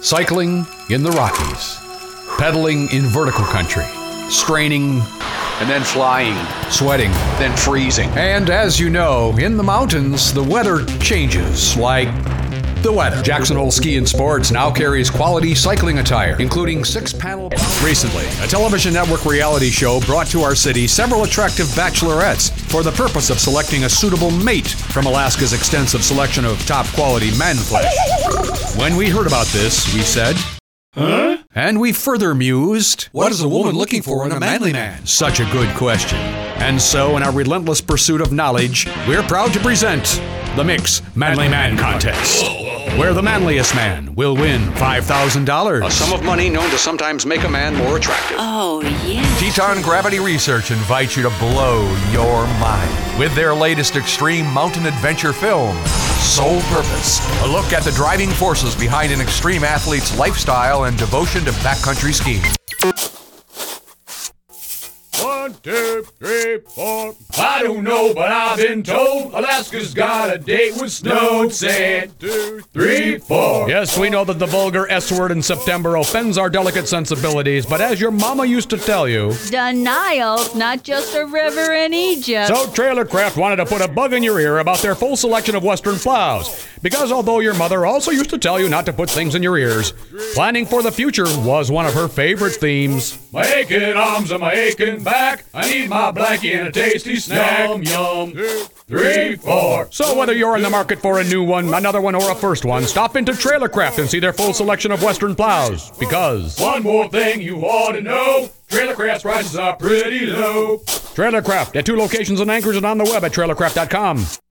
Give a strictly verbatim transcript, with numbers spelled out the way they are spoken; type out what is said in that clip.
Cycling in the Rockies, pedaling in vertical country, straining, and then flying, sweating, then freezing. And as you know, in the mountains, the weather changes, like the weather. Jackson Hole Ski and Sports now carries quality cycling attire, including six-panel... Recently, a television network reality show brought to our city several attractive bachelorettes for the purpose of selecting a suitable mate from Alaska's extensive selection of top-quality man flesh. When we heard about this, we said... Huh? And we further mused, what is a woman looking for in a manly man? Such a good question. And so, in our relentless pursuit of knowledge, we're proud to present the Mix Manly Man Contest, where the manliest man will win five thousand dollars. A sum of money known to sometimes make a man more attractive. Oh, yeah. Teton Gravity Research invites you to blow your mind with their latest extreme mountain adventure film, Sole Purpose. A look at the driving forces behind an extreme athlete's lifestyle and devotion to backcountry skiing. One, two, three, four. I don't know, but I've been told Alaska's got a date with snow. Say two, three, four. Yes, we know that the vulgar S word in September offends our delicate sensibilities, but as your mama used to tell you, the Nile's not just a river in Egypt. So Trailercraft wanted to put a bug in your ear about their full selection of Western plows. Because although your mother also used to tell you not to put things in your ears, planning for the future was one of her favorite themes. My aching arms and my aching back, I need my blankie and a tasty snack. Yum, yum. Two, three, four. So whether you're in the market for a new one, another one, or a first one, stop into Trailercraft and see their full selection of Western plows. Because... one more thing you ought to know, Trailercraft's prices are pretty low. Trailercraft at two locations in Anchorage and on the web at trailercraft dot com.